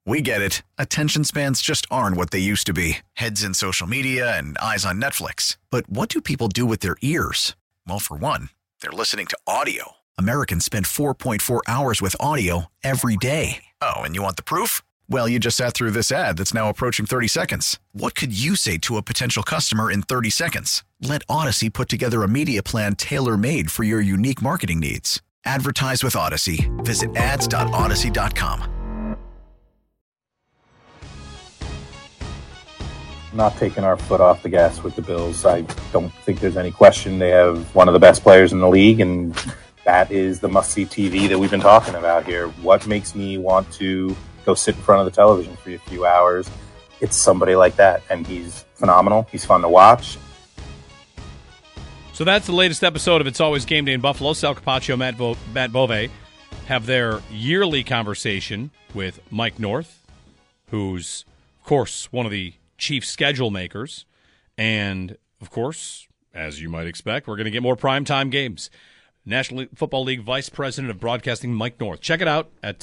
We get it. Attention spans just aren't what they used to be. Heads in social media and eyes on Netflix. But what do people do with their ears? Well, for one, they're listening to audio. Americans spend 4.4 hours with audio every day. Oh, and you want the proof? Well, you just sat through this ad that's now approaching 30 seconds. What could you say to a potential customer in 30 seconds? Let Odyssey put together a media plan tailor-made for your unique marketing needs. Advertise with Odyssey. Visit ads.odyssey.com. Not taking our foot off the gas with the Bills. I don't think there's any question they have one of the best players in the league, and that is the must-see TV that we've been talking about here. What makes me want to go sit in front of the television for a few hours? It's somebody like that, and he's phenomenal. He's fun to watch. So that's the latest episode of It's Always Game Day in Buffalo. Sal Capaccio, Matt Bove have their yearly conversation with Mike North, who's, of course, one of the chief schedule makers. And, of course, as you might expect, we're going to get more primetime games. National Football League Vice President of Broadcasting, Mike North. Check it out at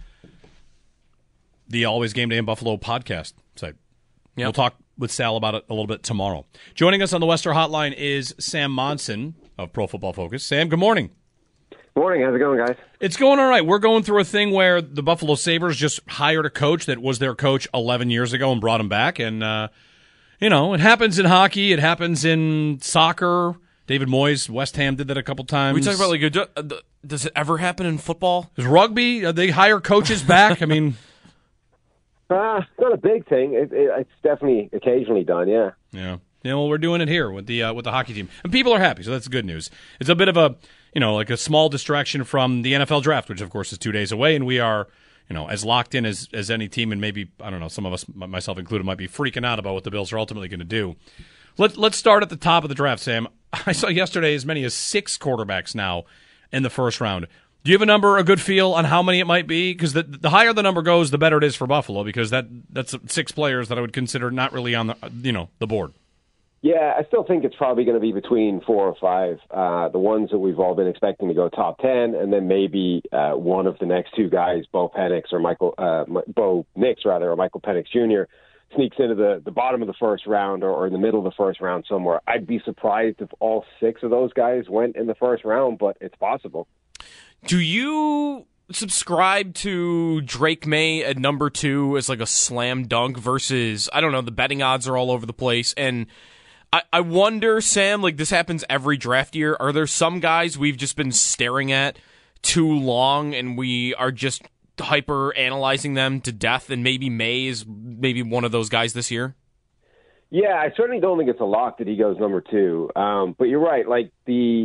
the Always Game Day in Buffalo podcast site. Yep. We'll talk with Sal about it a little bit tomorrow. Joining us on the Wester Hotline is Sam Monson of Pro Football Focus. Sam, good morning. Morning. How's it going, guys? It's going all right. We're going through a thing where the Buffalo Sabres just hired a coach that was their coach 11 years ago and brought him back. And, it happens in hockey. It happens in soccer. David Moyes, West Ham, did that a couple times. We talk about, does it ever happen in football? Is rugby, they hire coaches back? I mean... It's not a big thing. It's definitely occasionally done, yeah. Yeah. Yeah, well, we're doing it here with the hockey team. And people are happy, so that's good news. It's a bit of a, like a small distraction from the NFL draft, which, of course, is 2 days away, and we are, as locked in as any team, and maybe, I don't know, some of us, myself included, might be freaking out about what the Bills are ultimately going to do. Let's start at the top of the draft, Sam. I saw yesterday as many as 6 quarterbacks now in the first round. Do you have a number, a good feel on how many it might be? Because the higher the number goes, the better it is for Buffalo, because that's 6 players that I would consider not really on the board. Yeah, I still think it's probably going to be between 4 or 5. The ones that we've all been expecting to go top 10, and then maybe one of the next 2 guys, Bo Nix or Michael Penix Jr. sneaks into the bottom of the first round or in the middle of the first round somewhere. I'd be surprised if all 6 of those guys went in the first round, but it's possible. Do you subscribe to Drake May at number 2 as like a slam dunk versus, I don't know, the betting odds are all over the place. And I wonder, Sam, like this happens every draft year. Are there some guys we've just been staring at too long and we are just hyper analyzing them to death? And maybe May is maybe one of those guys this year? Yeah, I certainly don't think it's a lock that he goes number 2. But you're right. Like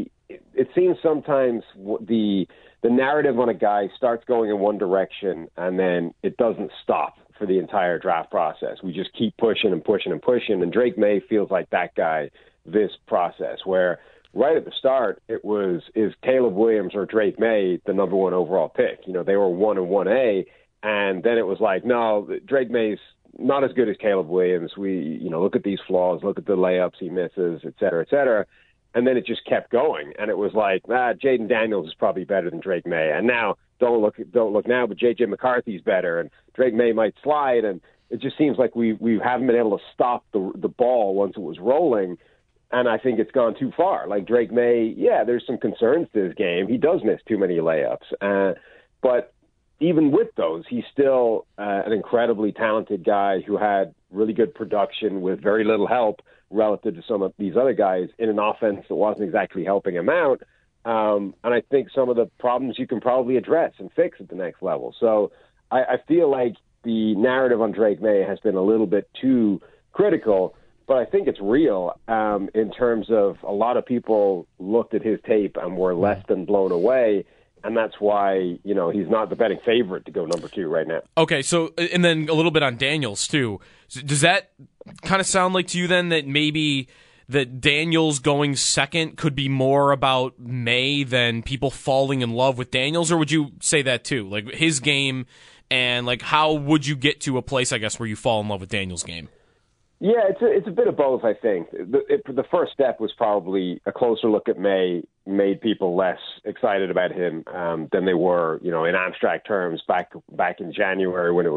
it seems sometimes the narrative on a guy starts going in one direction and then it doesn't stop for the entire draft process. We just keep pushing and pushing and pushing. And Drake May feels like that guy this process where right at the start is Caleb Williams or Drake May the number 1 overall pick. They were 1 and 1A. And then it was like, no, Drake May's not as good as Caleb Williams. We, look at these flaws, look at the layups he misses, et cetera, et cetera. And then it just kept going, and it was like, Jaden Daniels is probably better than Drake May. And now, don't look now, but J.J. McCarthy's better, and Drake May might slide. And it just seems like we haven't been able to stop the ball once it was rolling. And I think it's gone too far. Like Drake May, yeah, there's some concerns to his game. He does miss too many layups. But even with those, he's still an incredibly talented guy who had really good production with very little help relative to some of these other guys in an offense that wasn't exactly helping him out. And I think some of the problems you can probably address and fix at the next level. So I feel like the narrative on Drake May has been a little bit too critical, but I think it's real in terms of a lot of people looked at his tape and were less than blown away. And that's why, he's not the betting favorite to go number 2 right now. Okay, so, and then a little bit on Daniels, too. Does that kind of sound like to you, then, that maybe that Daniels going second could be more about May than people falling in love with Daniels? Or would you say that, too? Like, his game, and, like, how would you get to a place, I guess, where you fall in love with Daniels' game? Yeah, it's a bit of both, I think. The first step was probably a closer look at May made people less excited about him than they were, in abstract terms back in January when it was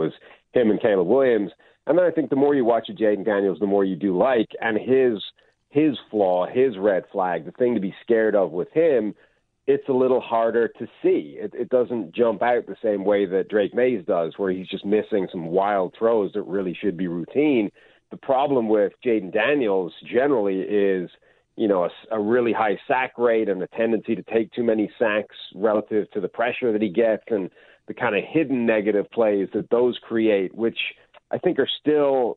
him and Caleb Williams. And then I think the more you watch Jayden Daniels, the more you do like. And his flaw, his red flag, the thing to be scared of with him, it's a little harder to see. It doesn't jump out the same way that Drake Mays does, where he's just missing some wild throws that really should be routine. The problem with Jayden Daniels generally is, a really high sack rate and a tendency to take too many sacks relative to the pressure that he gets and the kind of hidden negative plays that those create, which I think are still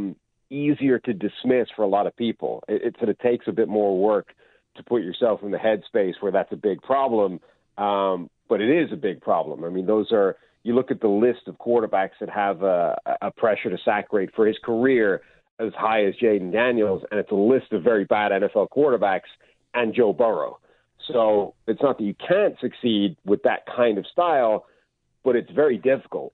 easier to dismiss for a lot of people. It sort of takes a bit more work to put yourself in the headspace where that's a big problem, but it is a big problem. I mean, you look at the list of quarterbacks that have a pressure to sack rate for his career as high as Jayden Daniels, and it's a list of very bad NFL quarterbacks and Joe Burrow. So it's not that you can't succeed with that kind of style, but it's very difficult.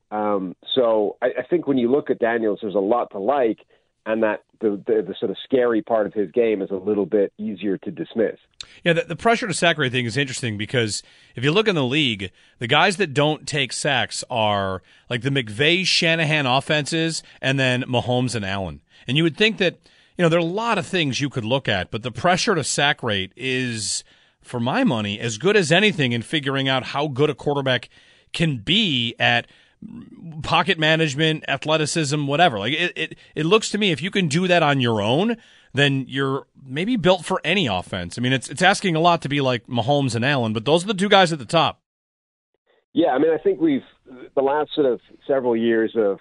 So I think when you look at Daniels, there's a lot to like, and that the sort of scary part of his game is a little bit easier to dismiss. Yeah, the pressure to sack rate thing is interesting because if you look in the league, the guys that don't take sacks are like the McVay-Shanahan offenses and then Mahomes and Allen. And you would think that, there are a lot of things you could look at, but the pressure to sack rate is, for my money, as good as anything in figuring out how good a quarterback can be at pocket management, athleticism, whatever. Like it looks to me, if you can do that on your own, then you're maybe built for any offense. I mean, it's asking a lot to be like Mahomes and Allen, but those are the two guys at the top. Yeah, I mean, I think the last sort of several years of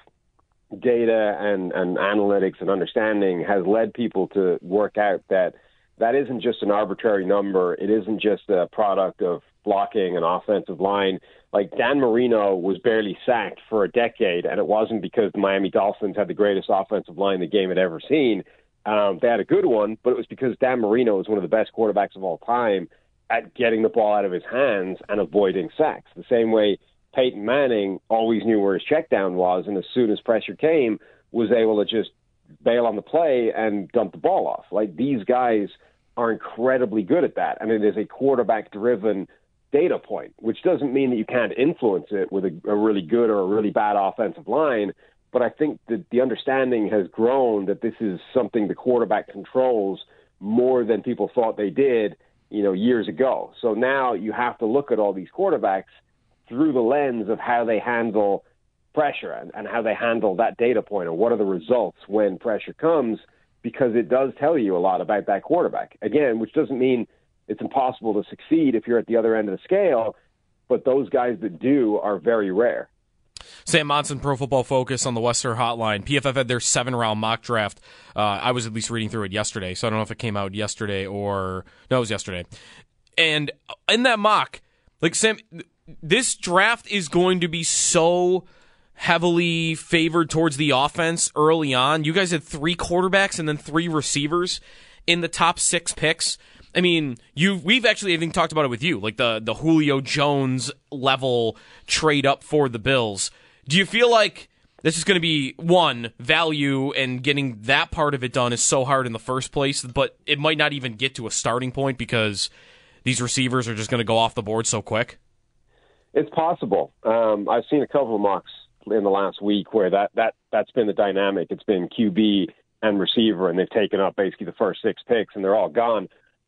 data and analytics and understanding has led people to work out that isn't just an arbitrary number. It isn't just a product of blocking an offensive line. Like Dan Marino was barely sacked for a decade, and it wasn't because the Miami Dolphins had the greatest offensive line the game had ever seen. They had a good one, but it was because Dan Marino is one of the best quarterbacks of all time at getting the ball out of his hands and avoiding sacks. The same way Peyton Manning always knew where his check down was, and as soon as pressure came, was able to just bail on the play and dump the ball off. Like, these guys are incredibly good at that, and it is a quarterback-driven data point, which doesn't mean that you can't influence it with a really good or a really bad offensive line, but I think that the understanding has grown that this is something the quarterback controls more than people thought they did, years ago. So now you have to look at all these quarterbacks through the lens of how they handle pressure and how they handle that data point, or what are the results when pressure comes, because it does tell you a lot about that quarterback. Again, which doesn't mean it's impossible to succeed if you're at the other end of the scale, but those guys that do are very rare. Sam Monson, Pro Football Focus on the Western Hotline. PFF had their 7-round mock draft. I was at least reading through it yesterday, so I don't know if it came out yesterday or... No, it was yesterday. And in that mock, like, Sam, this draft is going to be so heavily favored towards the offense early on. You guys had 3 quarterbacks and then 3 receivers in the top 6 picks. I mean, we've actually, I think, talked about it with you, like the Julio Jones level trade up for the Bills. Do you feel like this is going to be, one, value, and getting that part of it done is so hard in the first place, but it might not even get to a starting point because these receivers are just going to go off the board so quick? It's possible. I've seen a couple of mocks in the last week where that's been the dynamic. It's been QB and receiver, and they've taken up basically the first 6 picks, and they're all gone.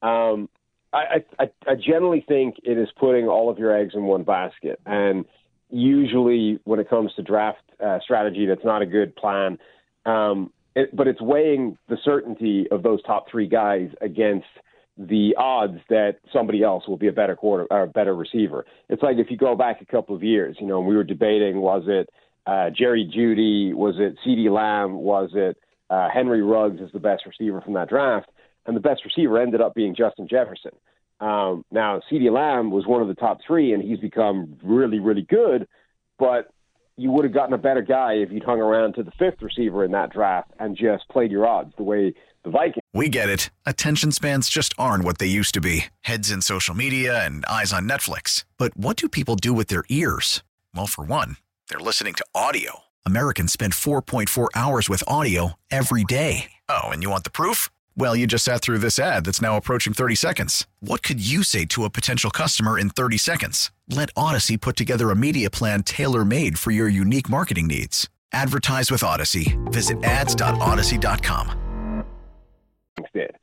I generally think it is putting all of your eggs in one basket. And usually when it comes to draft strategy, that's not a good plan. But it's weighing the certainty of those top 3 guys against the odds that somebody else will be a better better receiver. It's like if you go back a couple of years, we were debating, was it Jerry Jeudy? Was it CeeDee Lamb? Was it Henry Ruggs is the best receiver from that draft? And the best receiver ended up being Justin Jefferson. Now, CeeDee Lamb was one of the top 3, and he's become really, really good. But you would have gotten a better guy if you'd hung around to the 5th receiver in that draft and just played your odds the way the Vikings. We get it. Attention spans just aren't what they used to be. Heads in social media and eyes on Netflix. But what do people do with their ears? Well, for one, they're listening to audio. Americans spend 4.4 hours with audio every day. Oh, and you want the proof? Well, you just sat through this ad that's now approaching 30 seconds. What could you say to a potential customer in 30 seconds? Let Odyssey put together a media plan tailor-made for your unique marketing needs. Advertise with Odyssey. Visit ads.odyssey.com. Did.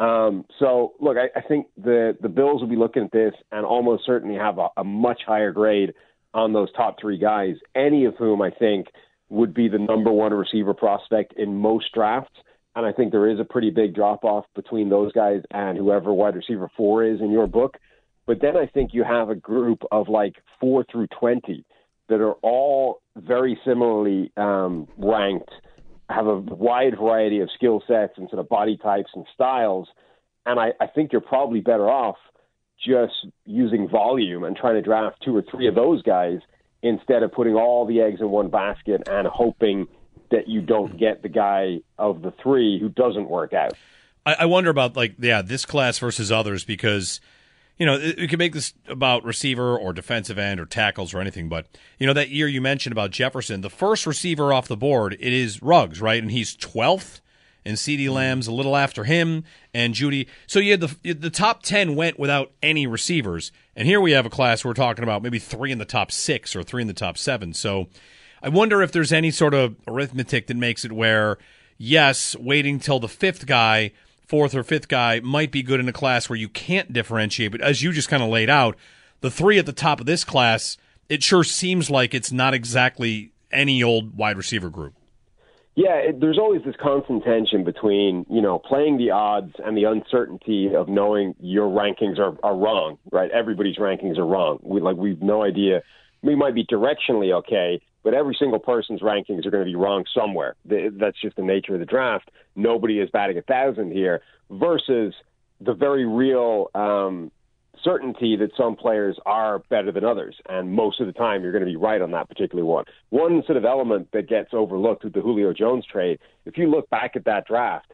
So, look, I think the Bills will be looking at this and almost certainly have a much higher grade on those top three guys, any of whom I think would be the number one receiver prospect in most drafts. And I think there is a pretty big drop-off between those guys and whoever wide receiver 4 is in your book. But then I think you have a group of like 4 through 20 that are all very similarly ranked, have a wide variety of skill sets and sort of body types and styles. And I think you're probably better off just using volume and trying to draft 2 or 3 of those guys instead of putting all the eggs in one basket and hoping that you don't get the guy of the 3 who doesn't work out. I wonder about, this class versus others because, you can make this about receiver or defensive end or tackles or anything, but, that year you mentioned about Jefferson, the first receiver off the board, it is Ruggs, right? And he's 12th, and CeeDee Lamb's a little after him, and Judy. So you had the top 10 went without any receivers, and here we have a class we're talking about maybe 3 in the top 6 or 3 in the top 7. So I wonder if there's any sort of arithmetic that makes it where, yes, waiting till the 5th guy, 4th or 5th guy might be good in a class where you can't differentiate, but as you just kind of laid out, the 3 at the top of this class, it sure seems like it's not exactly any old wide receiver group. Yeah, there's always this constant tension between, playing the odds and the uncertainty of knowing your rankings are wrong, right? Everybody's rankings are wrong. We've no idea. We might be directionally okay, but every single person's rankings are going to be wrong somewhere. That's just the nature of the draft. Nobody is batting 1,000 here versus the very real certainty that some players are better than others. And most of the time, you're going to be right on that particular one. One sort of element that gets overlooked with the Julio Jones trade, if you look back at that draft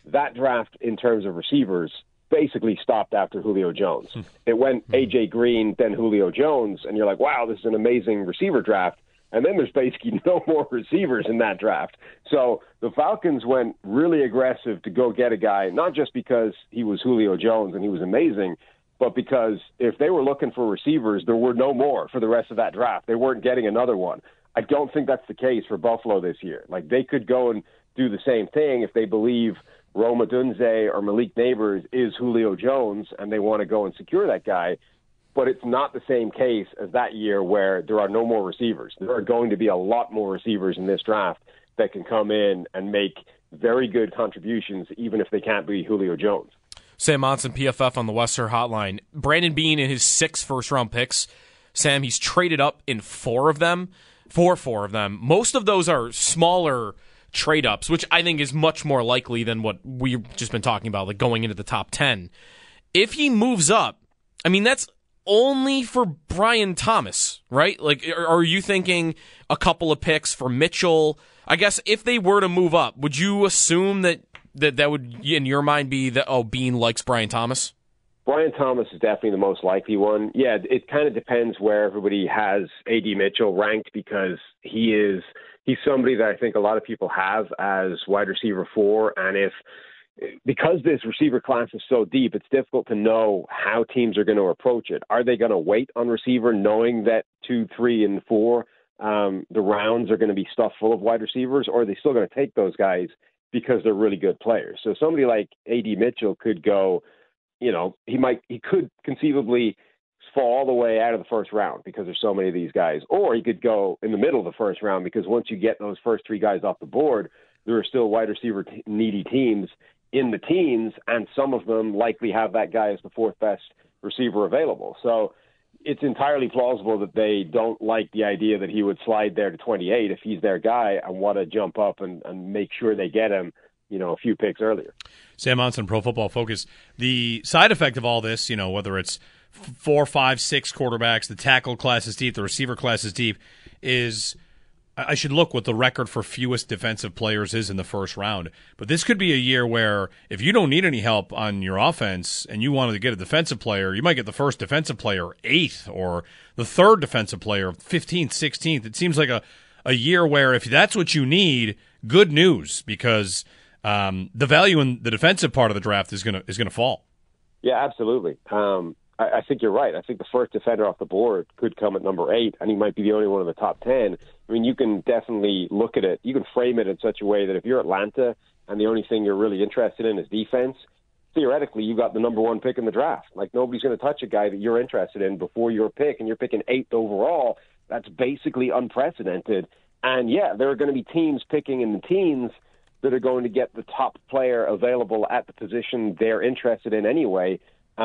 in terms of receivers basically stopped after Julio Jones. It went A.J. Green, then Julio Jones, and you're like, wow, this is an amazing receiver draft. And then there's basically no more receivers in that draft. So the Falcons went really aggressive to go get a guy, not just because he was Julio Jones and he was amazing, but because if they were looking for receivers, there were no more for the rest of that draft. They weren't getting another one. I don't think that's the case for Buffalo this year. Like, they could go and do the same thing if they believe Rome Odunze or Malik Neighbors is Julio Jones and they want to go and secure that guy. But it's not the same case as that year where there are no more receivers. There are going to be a lot more receivers in this draft that can come in and make very good contributions, even if they can't be Julio Jones. Sam Monson, PFF on the Western Hotline. Brandon Beane in his 6 first-round picks. Sam, he's traded up in 4 of them. 4 of them. Most of those are smaller trade-ups, which I think is much more likely than what we've just been talking about, like going into the top 10. If he moves up, I mean, that's only for Brian Thomas, right? Like, are you thinking a couple of picks for Mitchell? I guess if they were to move up, would you assume that would, in your mind, be that, Beane likes Brian Thomas? Brian Thomas is definitely the most likely one. Yeah, it kind of depends where everybody has A.D. Mitchell ranked because he's somebody that I think a lot of people have as wide receiver 4, and because this receiver class is so deep, it's difficult to know how teams are going to approach it. Are they going to wait on receiver knowing that 2, 3, and 4, the rounds are going to be stuffed full of wide receivers, or are they still going to take those guys because they're really good players? So somebody like A.D. Mitchell could go, he could conceivably fall all the way out of the first round because there's so many of these guys, or he could go in the middle of the first round because once you get those first 3 guys off the board, there are still wide receiver needy teams in the teens, and some of them likely have that guy as the 4th best receiver available. So it's entirely plausible that they don't like the idea that he would slide there to 28 if he's their guy and want to jump up and make sure they get him, a few picks earlier. Sam Monson, Pro Football Focus. The side effect of all this, whether it's 4, 5, 6 quarterbacks, the tackle class is deep, the receiver class is deep, is I should look what the record for fewest defensive players is in the first round. But this could be a year where if you don't need any help on your offense and you wanted to get a defensive player, you might get the first defensive player 8th or the 3rd defensive player 15th, 16th. It seems like a year where if that's what you need, good news, because the value in the defensive part of the draft is going to fall. Yeah, absolutely. I think you're right. I think the first defender off the board could come at number 8, and he might be the only one in the top 10. I mean, you can definitely look at it. You can frame it in such a way that if you're Atlanta and the only thing you're really interested in is defense, theoretically, you got the number 1 pick in the draft. Like, nobody's going to touch a guy that you're interested in before your pick, and you're picking 8th overall. That's basically unprecedented. And, yeah, there are going to be teams picking in the teens that are going to get the top player available at the position they're interested in anyway.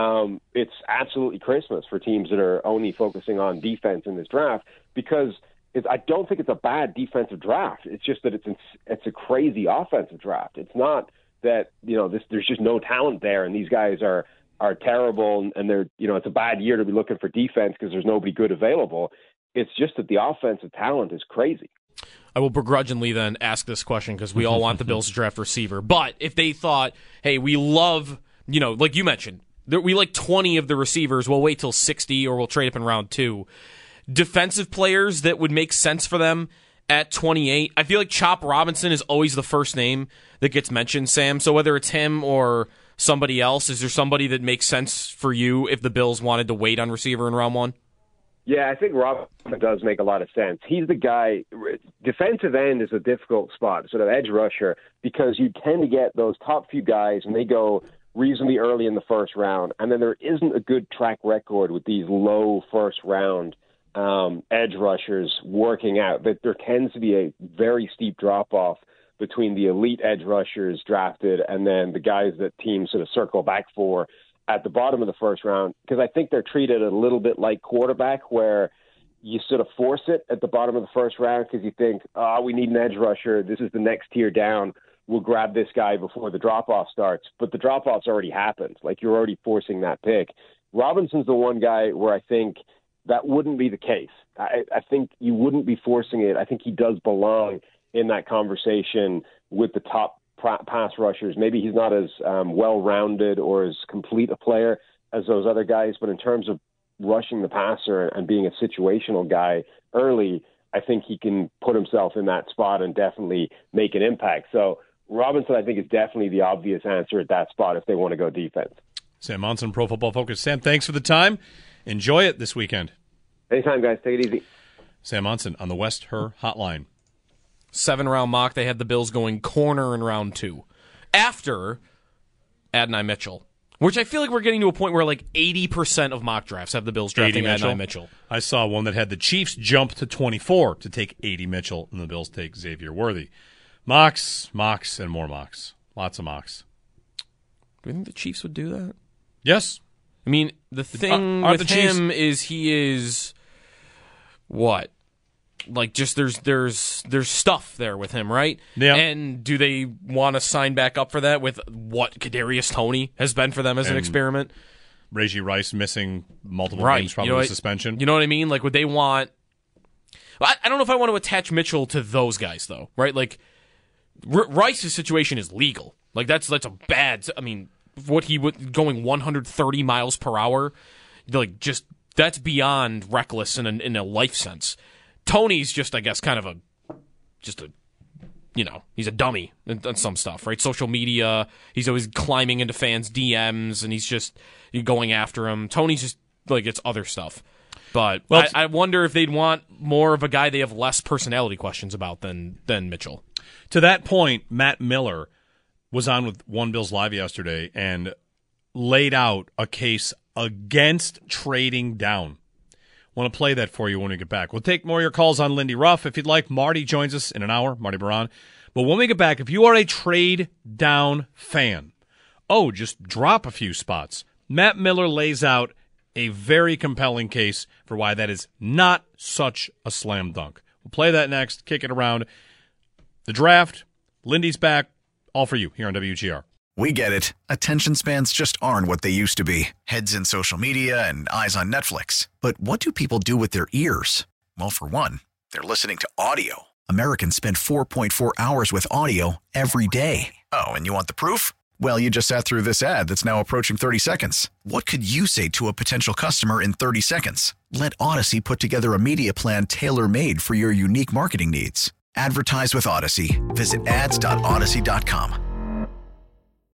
It's absolutely Christmas for teams that are only focusing on defense in this draft, because I don't think it's a bad defensive draft. It's just that it's a crazy offensive draft. It's not that, there's just no talent there and these guys are terrible and they're, it's a bad year to be looking for defense because there's nobody good available. It's just that the offensive talent is crazy. I will begrudgingly then ask this question because we all want the Bills to draft receiver. But if they thought, hey, we love, like you mentioned, we like 20 of the receivers, we'll wait till 60 or we'll trade up in round 2. Defensive players that would make sense for them at 28. I feel like Chop Robinson is always the first name that gets mentioned, Sam. So whether it's him or somebody else, is there somebody that makes sense for you if the Bills wanted to wait on receiver in round 1? Yeah, I think Robinson does make a lot of sense. He's the guy. Defensive end is a difficult spot, sort of edge rusher, because you tend to get those top few guys and they go reasonably early in the first round, and then there isn't a good track record with these low first round edge rushers working out. That there tends to be a very steep drop off between the elite edge rushers drafted and then the guys that teams sort of circle back for at the bottom of the first round, because I think they're treated a little bit like quarterback, where you sort of force it at the bottom of the first round because you think, we need an edge rusher. This is the next tier down. We'll grab this guy before the drop-off starts. But the drop-off's already happened. Like, you're already forcing that pick. Robinson's the one guy where I think that wouldn't be the case. I think you wouldn't be forcing it. I think he does belong in that conversation with the top pass rushers. Maybe he's not as well-rounded or as complete a player as those other guys, but in terms of rushing the passer and being a situational guy early, I think he can put himself in that spot and definitely make an impact. So Robinson, I think, is definitely the obvious answer at that spot if they want to go defense. Sam Monson, Pro Football Focus. Sam, thanks for the time. Enjoy it this weekend. Anytime, guys. Take it easy. Sam Monson on the West Her Hotline. 7-round mock, they had the Bills going corner in round 2 after Adonai Mitchell, which I feel like we're getting to a point where like 80% of mock drafts have the Bills drafting Adonai Mitchell. I saw one that had the Chiefs jump to 24 to take 80 Mitchell, and the Bills take Xavier Worthy. Mocks, and more mocks. Lots of mocks. Do you think the Chiefs would do that? Yes. I mean, the thing with him is he is what? Like, just there's stuff there with him, right? Yeah. And do they want to sign back up for that with what Kadarius Toney has been for them as an experiment? Reggie Rice missing multiple games, probably with suspension. You know what I mean? Like, would they want? I don't know if I want to attach Mitchell to those guys though, right? Like, Rice's situation is legal. Like, that's a bad. I mean, what he would going 130 miles per hour, like, just that's beyond reckless in a life sense. Tony's just, I guess, kind of he's a dummy on some stuff, right? Social media, he's always climbing into fans' DMs, and he's just going after them. Tony's just, like, it's other stuff. But I wonder if they'd want more of a guy they have less personality questions about than Mitchell. To that point, Matt Miller was on with One Bills Live yesterday and laid out a case against trading down. Want to play that for you when we get back. We'll take more of your calls on Lindy Ruff. If you'd like, Marty joins us in an hour, Marty Baron. But when we get back, if you are a trade down fan, just drop a few spots. Matt Miller lays out a very compelling case for why that is not such a slam dunk. We'll play that next, kick it around. The draft, Lindy's back, all for you here on WGR. We get it. Attention spans just aren't what they used to be. Heads in social media and eyes on Netflix. But what do people do with their ears? Well, for one, they're listening to audio. Americans spend 4.4 hours with audio every day. Oh, and you want the proof? Well, you just sat through this ad that's now approaching 30 seconds. What could you say to a potential customer in 30 seconds? Let Odyssey put together a media plan tailor-made for your unique marketing needs. Advertise with Odyssey. Visit ads.odyssey.com.